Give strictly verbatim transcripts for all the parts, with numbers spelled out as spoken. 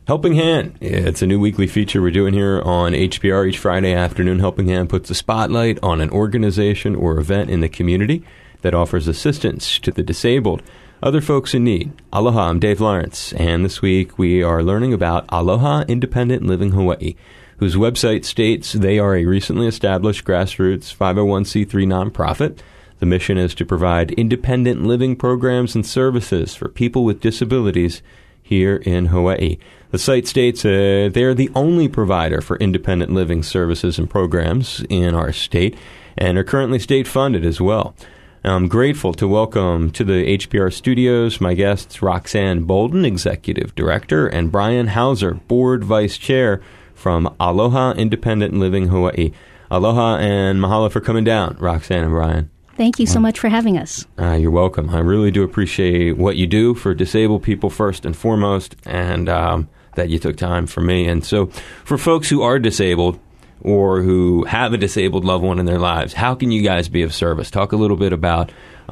Helping Hand. It's a new weekly feature we're doing here on H P R each Friday afternoon. Helping Hand puts a spotlight on an organization or event in the community that offers assistance to the disabled, other folks in need. Aloha, I'm Dave Lawrence, and this week we are learning about Aloha Independent Living Hawaii, whose website states they are a recently established grassroots five oh one c three nonprofit. The mission is to provide independent living programs and services for people with disabilities here in Hawaii. The site states uh, they are the only provider for independent living services and programs in our state and are currently state-funded as well. I'm grateful to welcome to the H P R studios my guests Roxanne Bolden, Executive Director, and Brian Hauser, Board Vice Chair from Aloha Independent Living Hawaii. Aloha and mahalo for coming down, Roxanne and Brian. Thank you so much for having us. Uh, you're welcome. I really do appreciate what you do for disabled people first and foremost, and um, that you took time for me. And so for folks who are disabled or who have a disabled loved one in their lives, how can you guys be of service? Talk a little bit about,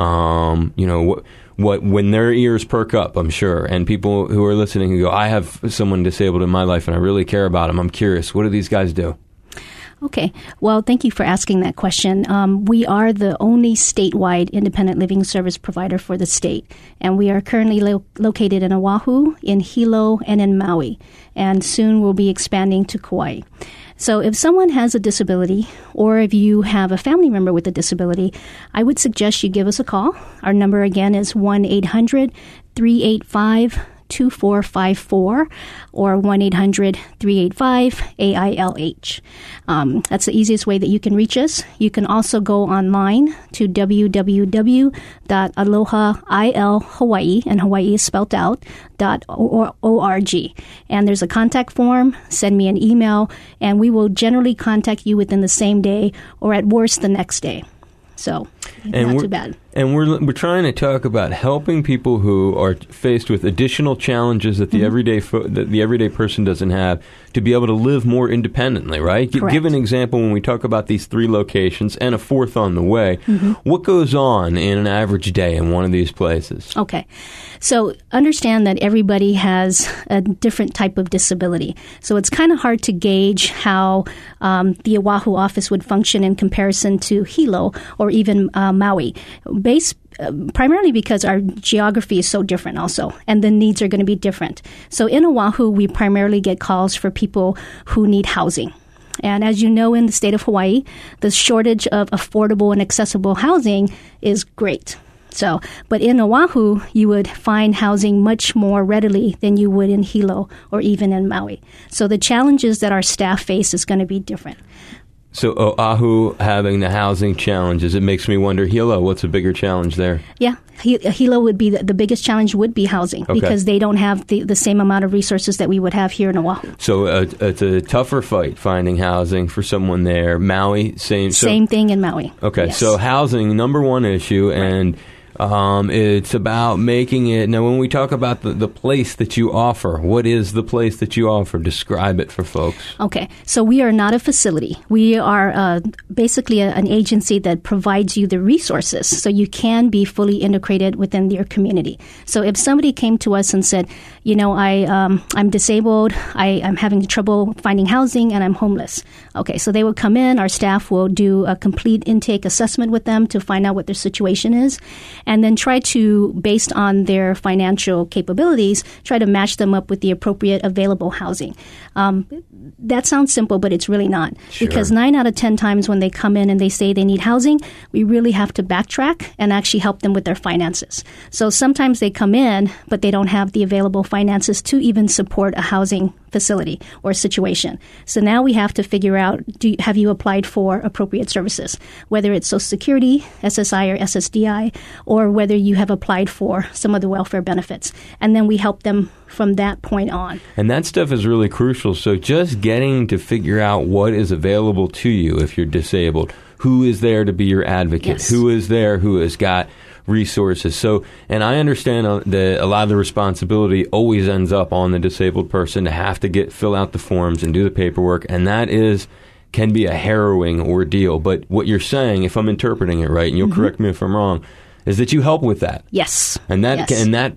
um, you know, what, what when their ears perk up, I'm sure, and people who are listening who go, I have someone disabled in my life and I really care about them. I'm curious, what do these guys do? Okay. Well, thank you for asking that question. Um, we are the only statewide independent living service provider for the state, and we are currently lo- located in Oahu, in Hilo, and in Maui, and soon we'll be expanding to Kauai. So if someone has a disability, or if you have a family member with a disability, I would suggest you give us a call. Our number again is one eight hundred three eight five two four five four or one eight hundred three eight five A I L H. Um, that's the easiest way that you can reach us. You can also go online to w w w dot aloha il hawaii, and Hawaii is spelled out, dot org. And there's a contact form. Send me an email, and we will generally contact you within the same day or at worst the next day. So, and not too bad. And we're we're trying to talk about helping people who are faced with additional challenges that the mm-hmm. everyday fo- that the everyday person doesn't have to be able to live more independently, right? G- give an example when we talk about these three locations and a fourth on the way. Mm-hmm. What goes on in an average day in one of these places? Okay. So understand that everybody has a different type of disability. So it's kind of hard to gauge how um, the Oahu office would function in comparison to Hilo or even uh, Maui. Based uh, primarily because our geography is so different also, and the needs are going to be different. So in Oahu, we primarily get calls for people who need housing. And as you know, in the state of Hawaii, the shortage of affordable and accessible housing is great. So, but in Oahu, you would find housing much more readily than you would in Hilo or even in Maui. So the challenges that our staff face is going to be different. So Oahu having the housing challenges, it makes me wonder, Hilo, what's a bigger challenge there? Yeah, Hilo would be, the, the biggest challenge would be housing okay. because they don't have the, the same amount of resources that we would have here in Oahu. So uh, it's a tougher fight finding housing for someone there. Maui, same. So, same thing in Maui. Okay, yes. So housing, number one issue, right. and Um, it's about making it. Now, when we talk about the, the place that you offer, what is the place that you offer? Describe it for folks. Okay. So we are not a facility. We are uh, basically a, an agency that provides you the resources so you can be fully integrated within your community. So if somebody came to us and said, you know, I, um, I'm disabled, I, I'm having trouble finding housing, and I'm homeless. Okay. So they would come in. Our staff will do a complete intake assessment with them to find out what their situation is, and then try to, based on their financial capabilities, try to match them up with the appropriate available housing. Um, that sounds simple, but it's really not. Sure. Because nine out of ten times when they come in and they say they need housing, we really have to backtrack and actually help them with their finances. So sometimes they come in, but they don't have the available finances to even support a housing facility or situation. So now we have to figure out, do you, have you applied for appropriate services, whether it's Social Security, S S I, or S S D I, or whether you have applied for some of the welfare benefits. And then we help them from that point on. And that stuff is really crucial. So just getting to figure out what is available to you if you're disabled, who is there to be your advocate, yes. who is there who has got resources. So, and I understand that a lot of the responsibility always ends up on the disabled person to have to get fill out the forms and do the paperwork, and that is can be a harrowing ordeal. But what you're saying, if I'm interpreting it right, and you'll mm-hmm. correct me if I'm wrong, is that you help with that. Yes. And that yes. and that part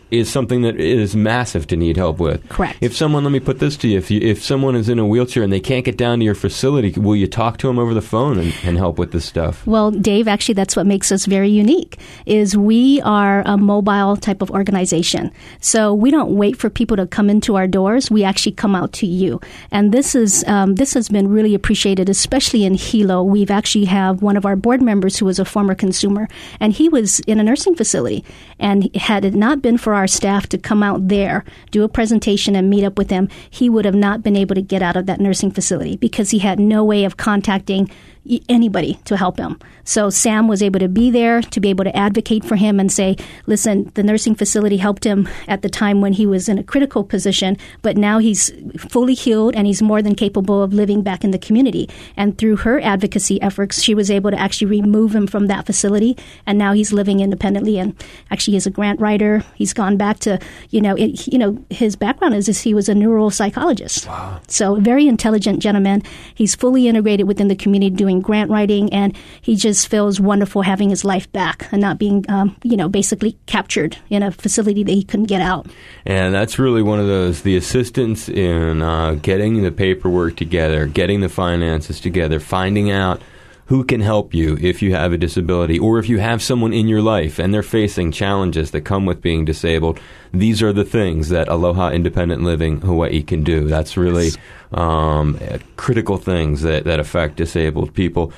is something that is massive to need help with. Correct. If someone, let me put this to you, if you, if someone is in a wheelchair and they can't get down to your facility, will you talk to them over the phone and, and help with this stuff? Well, Dave, actually, that's what makes us very unique, is we are a mobile type of organization. So we don't wait for people to come into our doors. We actually come out to you. And this is um, this has been really appreciated, especially in Hilo. We've actually have one of our board members who was a former consumer, and he was in a nursing facility. And had it not been for our staff to come out there, do a presentation and meet up with him, he would have not been able to get out of that nursing facility because he had no way of contacting anybody to help him. So Sam was able to be there to be able to advocate for him and say, listen, the nursing facility helped him at the time when he was in a critical position, but now he's fully healed and he's more than capable of living back in the community. And through her advocacy efforts, she was able to actually remove him from that facility, and now he's living independently. And actually, he's a grant writer. He's gone back to, you know, it, you know, his background is, is he was a neuropsychologist. Wow. So a very intelligent gentleman. He's fully integrated within the community doing grant writing, and he just feels wonderful having his life back and not being, um, you know, basically captured in a facility that he couldn't get out. And that's really one of those, the assistance in uh, getting the paperwork together, getting the finances together, finding out who can help you if you have a disability or if you have someone in your life and they're facing challenges that come with being disabled. These are the things that Aloha Independent Living Hawaii can do. That's really um, critical things that, that affect disabled people.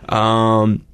Um,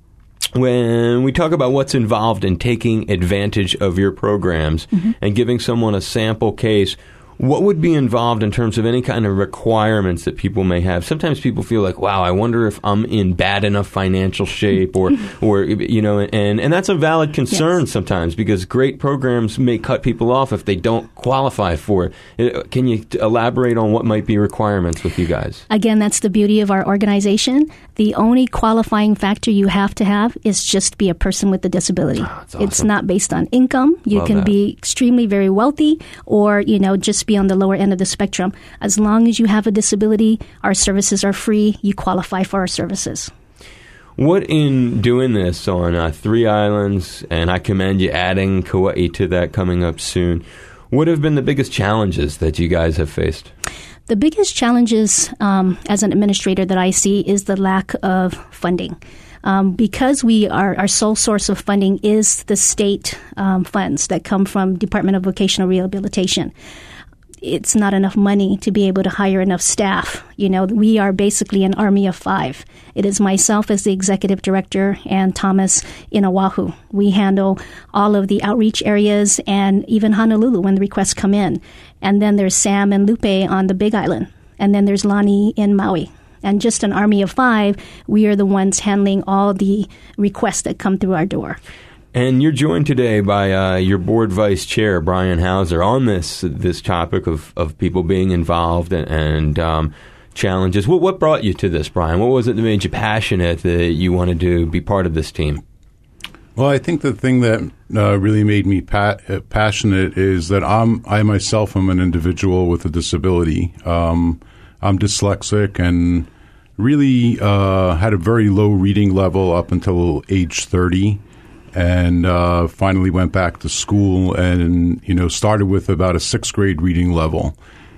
when we talk about what's involved in taking advantage of your programs mm-hmm. and giving someone a sample case, what would be involved in terms of any kind of requirements that people may have? Sometimes people feel like, wow, I wonder if I'm in bad enough financial shape or, or you know, and, and that's a valid concern yes. sometimes because great programs may cut people off if they don't qualify for it. Can you elaborate on what might be requirements with you guys? Again, that's the beauty of our organization. The only qualifying factor you have to have is just be a person with a disability. Oh, awesome. It's not based on income. You Love can that. be extremely very wealthy or, you know, just be on the lower end of the spectrum. As long as you have a disability, our services are free. You qualify for our services. What in doing this on uh, three islands, and I commend you adding Kauai to that coming up soon, what have been the biggest challenges that you guys have faced? The biggest challenges um, as an administrator that I see is the lack of funding. Um, because we are, our sole source of funding is the state um, funds that come from Department of Vocational Rehabilitation. It's not enough money to be able to hire enough staff. You know, we are basically an army of five. It is myself as the executive director and Thomas in Oahu. We handle all of the outreach areas and even Honolulu when the requests come in. And then there's Sam and Lupe on the Big Island. And then there's Lonnie in Maui. And just an army of five, we are the ones handling all the requests that come through our door. And you're joined today by uh, your board vice chair, Brian Hauser, on this this topic of, of people being involved and, and um, challenges. What, what brought you to this, Brian? What was it that made you passionate that you wanted to be part of this team? Well, I think the thing that uh, really made me pa- passionate is that I'm, I myself am an individual with a disability. Um, I'm dyslexic and really uh, had a very low reading level up until age thirty. And uh, finally went back to school and, you know, started with about a sixth grade reading level.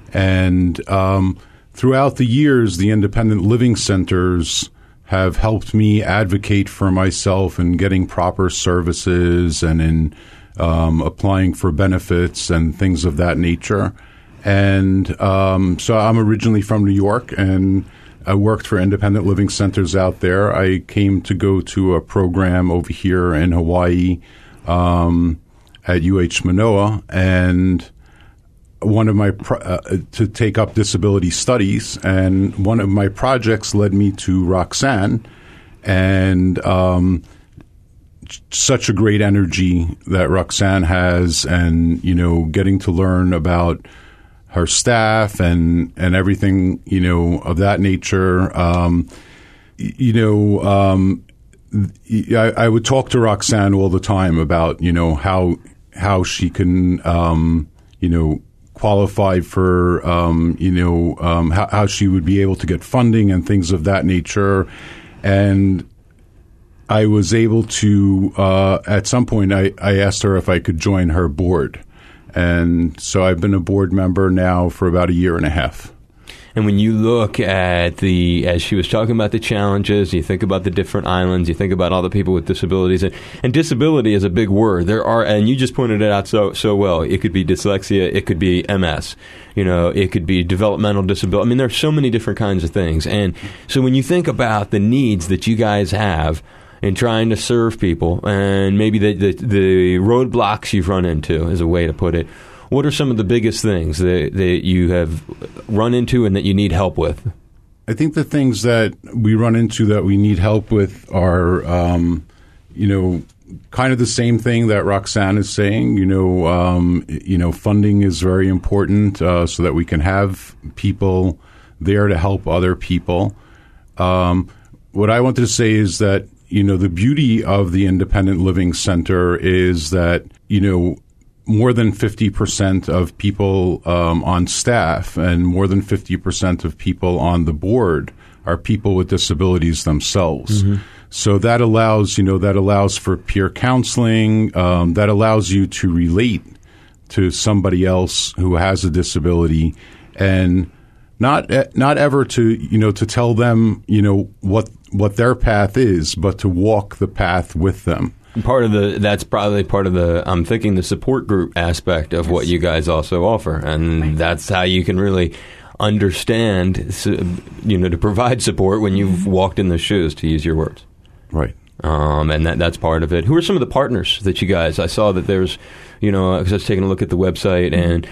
And um, throughout the years, the independent living centers have helped me advocate for myself in getting proper services and in um, applying for benefits and things of that nature. And um, so I'm originally from New York, and I worked for independent living centers out there. I came to go to a program over here in Hawaii um, at U H Manoa, and one of my pro- uh, to take up disability studies. And one of my projects led me to Roxanne, and um, such a great energy that Roxanne has, and you know, getting to learn about her staff and, and everything, you know, of that nature. Um, you know, um, I, I would talk to Roxanne all the time about, you know, how how she can, um, you know, qualify for, um, you know, um, how, how she would be able to get funding and things of that nature. And I was able to, uh, at some point, I, I asked her if I could join her board. And so I've been a board member now for about a year and a half. And when you look at the, as she was talking about the challenges, you think about the different islands, you think about all the people with disabilities, and, and disability is a big word. There are, and you just pointed it out so so well. It could be dyslexia, it could be M S, you know, it could be developmental disability. I mean, there's so many different kinds of things. And so when you think about the needs that you guys have in trying to serve people, and maybe the the, the roadblocks you've run into, is a way to put it. What are some of the biggest things that, that you have run into and that you need help with? I think the things that we run into that we need help with are, um, you know, kind of the same thing that Roxanne is saying. You know, um, you know, funding is very important uh, so that we can have people there to help other people. Um, what I wanted to say is that, you know, the beauty of the Independent Living Center is that, you know, more than fifty percent of people um, on staff and more than fifty percent of people on the board are people with disabilities themselves. Mm-hmm. So that allows, you know, that allows for peer counseling. Um, that allows you to relate to somebody else who has a disability, and not not ever to, you know, to tell them, you know, what what their path is, but to walk the path with them. Part of the that's probably part of the I'm thinking the support group aspect of yes. what you guys also offer, and right. that's how you can really understand, you know, to provide support when you've mm-hmm. walked in the shoes, to use your words. Right. Um, and that that's part of it. Who are some of the partners that you guys? I saw that there's, you know, I was just taking a look at the website, and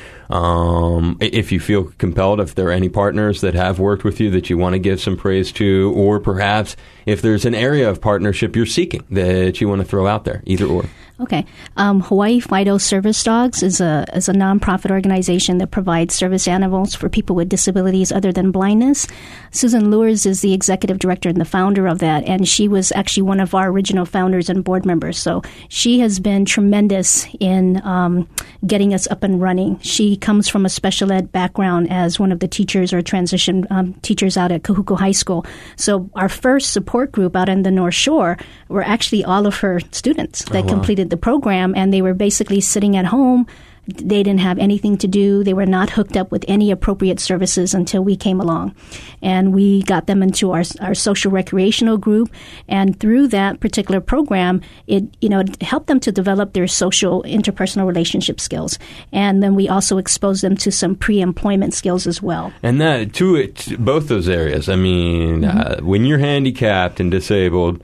um, if you feel compelled, if there are any partners that have worked with you that you want to give some praise to, or perhaps if there's an area of partnership you're seeking that you want to throw out there, either or. Okay. Um, Hawaii Fido Service Dogs is a is a nonprofit organization that provides service animals for people with disabilities other than blindness. Susan Lures is the executive director and the founder of that, and she was actually one of our original founders and board members. So she has been tremendous in um, getting us up and running. She comes from a special ed background as one of the teachers or transition um, teachers out at Kahuku High School. So our first support group out in the North Shore were actually all of her students that oh, wow. completed the program, and they were basically sitting at home. They didn't have anything to do. They were not hooked up with any appropriate services until we came along. And we got them into our our social recreational group. And through that particular program, it you know it helped them to develop their social interpersonal relationship skills. And then we also exposed them to some pre-employment skills as well. And that to it, both those areas. I mean, mm-hmm. uh, when you're handicapped and disabled,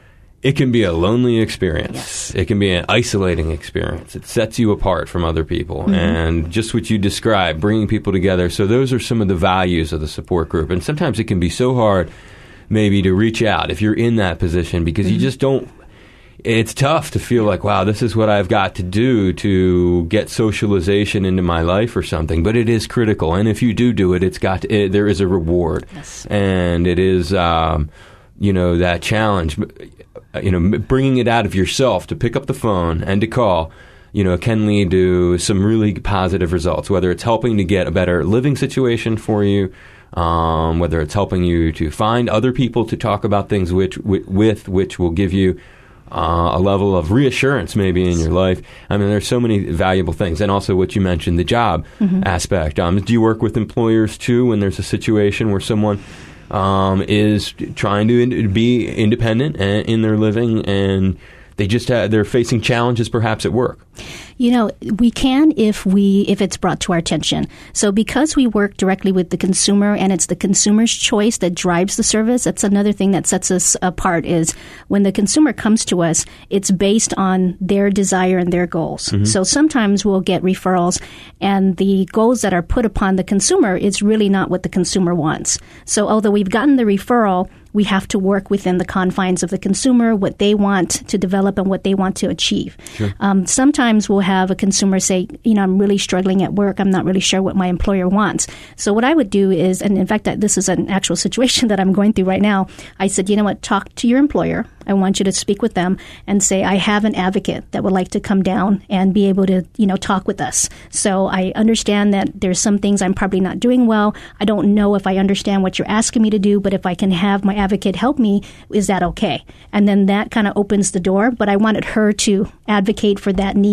it can be a lonely experience. Yes. It can be an isolating experience. It sets you apart from other people. Mm-hmm. And just what you described, bringing people together. So those are some of the values of the support group. And sometimes it can be so hard maybe to reach out if you're in that position, because mm-hmm. you just don't – it's tough to feel like, wow, this is what I've got to do to get socialization into my life or something. But it is critical. And if you do do it, it's got to, it, there is a reward. Yes. And it is, um, you know, that challenge – you know, bringing it out of yourself to pick up the phone and to call, you know, can lead to some really positive results, whether it's helping to get a better living situation for you, um, whether it's helping you to find other people to talk about things which, with, which will give you uh, a level of reassurance maybe in your life. I mean, there's so many valuable things. And also what you mentioned, the job mm-hmm. aspect. Um, do you work with employers, too, when there's a situation where someone Um, is trying to in, be independent in their living, and they just have, they're facing challenges perhaps at work? You know, we can if we if it's brought to our attention. So because we work directly with the consumer and it's the consumer's choice that drives the service, that's another thing that sets us apart is when the consumer comes to us, it's based on their desire and their goals. Mm-hmm. So sometimes we'll get referrals and the goals that are put upon the consumer is really not what the consumer wants. So although we've gotten the referral, we have to work within the confines of the consumer, what they want to develop and what they want to achieve. Sure. Um, sometimes we'll have a consumer say, you know, I'm really struggling at work. I'm not really sure what my employer wants. So what I would do is, and in fact, this is an actual situation that I'm going through right now. I said, you know what, talk to your employer. I want you to speak with them and say, I have an advocate that would like to come down and be able to, you know, talk with us. So I understand that there's some things I'm probably not doing well. I don't know if I understand what you're asking me to do, but if I can have my advocate help me, is that okay? And then that kind of opens the door. But I wanted her to advocate for that need, you know,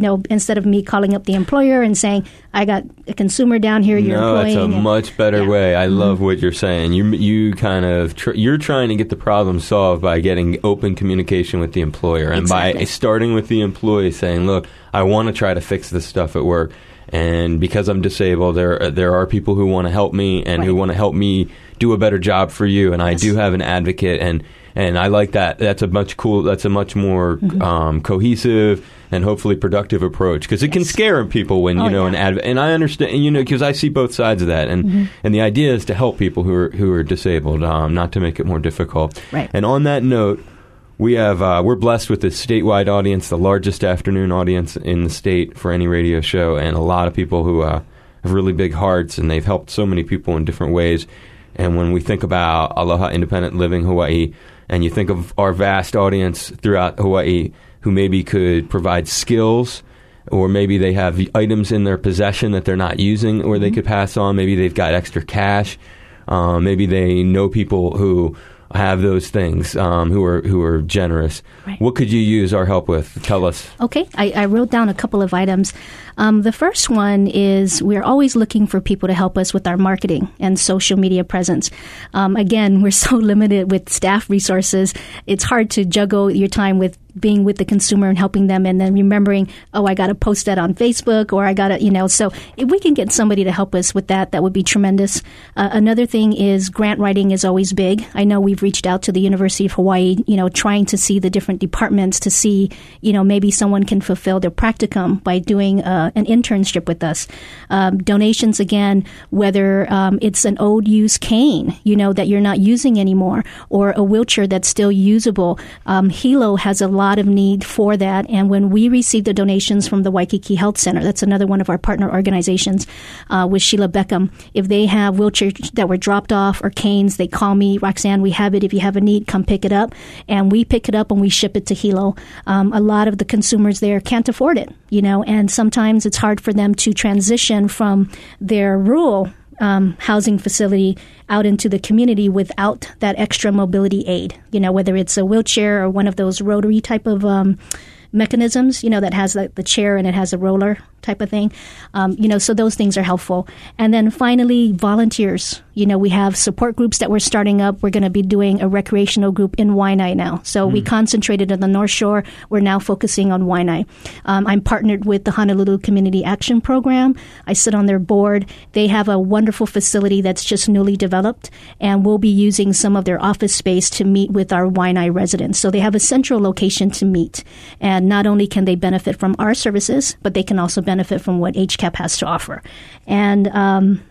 know, instead of me calling up the employer and saying, I got a consumer down here you're no, employing. No, that's a and, much better yeah. way. I mm-hmm. love what you're saying. You you kind of tr- you're trying to get the problem solved by getting open communication with the employer, and exactly. by starting with the employee saying, "Look, I want to try to fix this stuff at work, and because I'm disabled, there there are people who want to help me and right. who want to help me do a better job for you, and yes. I do have an advocate and." And I like that. That's a much cool. That's a much more mm-hmm. um, cohesive and hopefully productive approach, because it yes. can scare people when you oh, know yeah. an adv- and I understand, you know, because I see both sides of that, and mm-hmm. and the idea is to help people who are who are disabled, um, not to make it more difficult. Right. And on that note, we have uh, we're blessed with this statewide audience, the largest afternoon audience in the state for any radio show, and a lot of people who uh, have really big hearts, and they've helped so many people in different ways. And when we think about Aloha Independent Living Hawaii, and you think of our vast audience throughout Hawaii who maybe could provide skills, or maybe they have items in their possession that they're not using or mm-hmm. they could pass on. Maybe they've got extra cash. Um, maybe they know people who have those things, um, who are who are generous. Right. What could you use our help with? Tell us. Okay, I, I wrote down a couple of items. Um, the first one is we're always looking for people to help us with our marketing and social media presence. Um, again, we're so limited with staff resources. It's hard to juggle your time with being with the consumer and helping them, and then remembering, oh, I got to post that on Facebook, or I got to, you know, so if we can get somebody to help us with that, that would be tremendous. Uh, another thing is grant writing is always big. I know we've reached out to the University of Hawaii, you know, trying to see the different departments to see, you know, maybe someone can fulfill their practicum by doing uh, an internship with us. Um, donations, again, whether um, it's an old use cane, you know, that you're not using anymore, or a wheelchair that's still usable. Um, Hilo has a lot of need for that, and when we receive the donations from the Waikiki Health Center, that's another one of our partner organizations uh, with Sheila Beckham, if they have wheelchairs that were dropped off or canes, they call me, Roxanne, we have it, if you have a need, come pick it up, and we pick it up and we ship it to Hilo. Um, a lot of the consumers there can't afford it, you know, and sometimes it's hard for them to transition from their rural Um, housing facility out into the community without that extra mobility aid, you know, whether it's a wheelchair or one of those rotary type of um, mechanisms, you know, that has the, the chair and it has a roller type of thing. Um, you know, so those things are helpful. And then finally, volunteers. You know, we have support groups that we're starting up. We're going to be doing a recreational group in Waianae now. So mm. we concentrated on the North Shore. We're now focusing on Waianae. Um, I'm partnered with the Honolulu Community Action Program. I sit on their board. They have a wonderful facility that's just newly developed, and we'll be using some of their office space to meet with our Waianae residents. So they have a central location to meet. And not only can they benefit from our services, but they can also benefit from what H C A P has to offer. And um,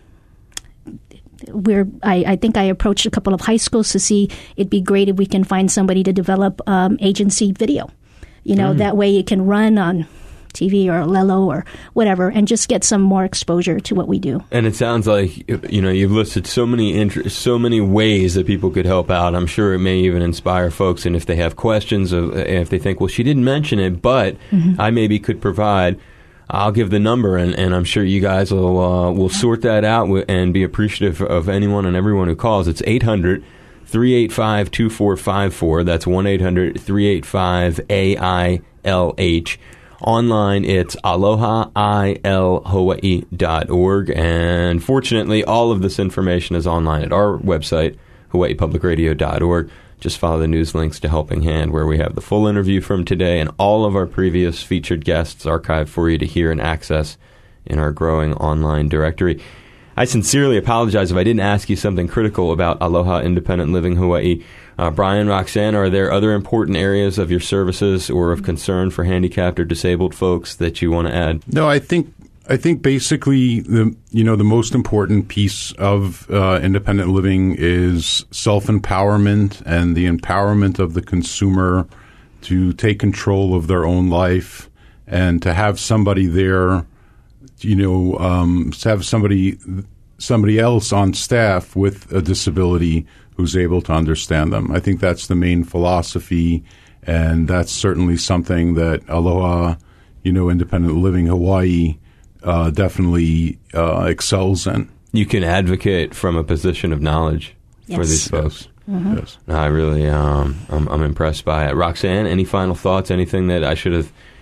we're, I, I think I approached a couple of high schools to see it'd be great if we can find somebody to develop um, agency video. You know, mm. that way it can run on T V or Lelo or whatever, and just get some more exposure to what we do. And it sounds like, you know, you've listed so many inter- so many ways that people could help out. I'm sure it may even inspire folks, and if they have questions, of, if they think, well, she didn't mention it, but mm-hmm. I maybe could provide, I'll give the number, and, and I'm sure you guys will uh, will sort that out w- and be appreciative of anyone and everyone who calls. It's eight hundred, three eight five, two four five four. That's one eight hundred, three eight five, A I L H. Online, it's aloha I L hawaii dot org. And fortunately, all of this information is online at our website, hawaii public radio dot org. Just follow the news links to Helping Hand, where we have the full interview from today and all of our previous featured guests archived for you to hear and access in our growing online directory. I sincerely apologize if I didn't ask you something critical about Aloha Independent Living Hawaii. Uh, Brian, Roxanne, are there other important areas of your services or of concern for handicapped or disabled folks that you want to add? No, I think I think basically the you know the most important piece of uh, independent living is self-empowerment and the empowerment of the consumer to take control of their own life and to have somebody there, you know, um, to have somebody somebody else on staff with a disability who's able to understand them. I think that's the main philosophy, and that's certainly something that Aloha, you know, Independent Living Hawaii uh, definitely uh, excels in. You can advocate from a position of knowledge yes. for these folks. Yes. Mm-hmm. Yes. I really, um, I'm, I'm impressed by it. Roxanne, any final thoughts? Anything that I should have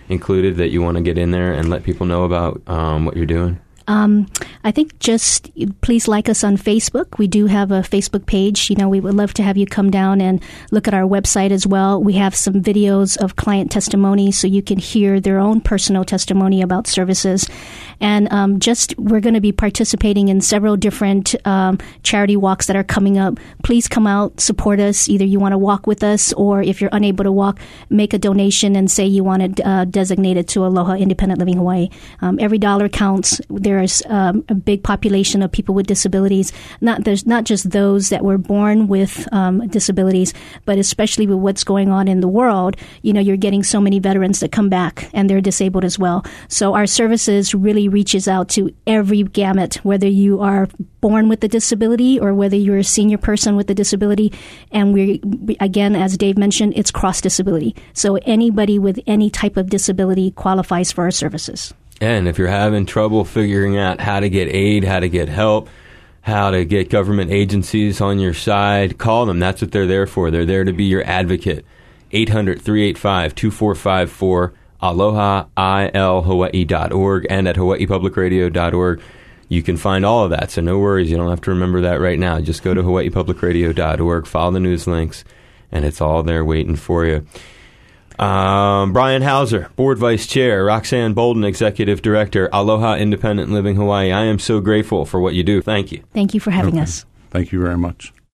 included that you want to get in there and let people know about um, what you're doing? Um, I think just please like us on Facebook. We do have a Facebook page. You know, we would love to have you come down and look at our website as well. We have some videos of client testimony so you can hear their own personal testimony about services. And um, just we're going to be participating in several different um, charity walks that are coming up. Please come out, support us. Either you want to walk with us, or if you're unable to walk, make a donation and say you want to uh, designate it to Aloha Independent Living Hawaii. Um, every dollar counts. There There's um, a big population of people with disabilities. Not there's not just those that were born with um, disabilities, but especially with what's going on in the world. You know, you're getting so many veterans that come back and they're disabled as well. So our services really reaches out to every gamut, whether you are born with a disability or whether you're a senior person with a disability. And we, again, as Dave mentioned, it's cross disability. So anybody with any type of disability qualifies for our services. And if you're having trouble figuring out how to get aid, how to get help, how to get government agencies on your side, call them. That's what they're there for. They're there to be your advocate. eight hundred, three eight five, two four five four, aloha I L hawaii dot org, and at hawaii public radio dot org. You can find all of that, so no worries. You don't have to remember that right now. Just go to hawaii public radio dot org, follow the news links, and it's all there waiting for you. Um, Brian Hauser, Board Vice Chair, Roxanne Bolden, Executive Director, Aloha Independent Living Hawaii. I am so grateful for what you do. Thank you. Thank you for having Okay. us. Thank you very much.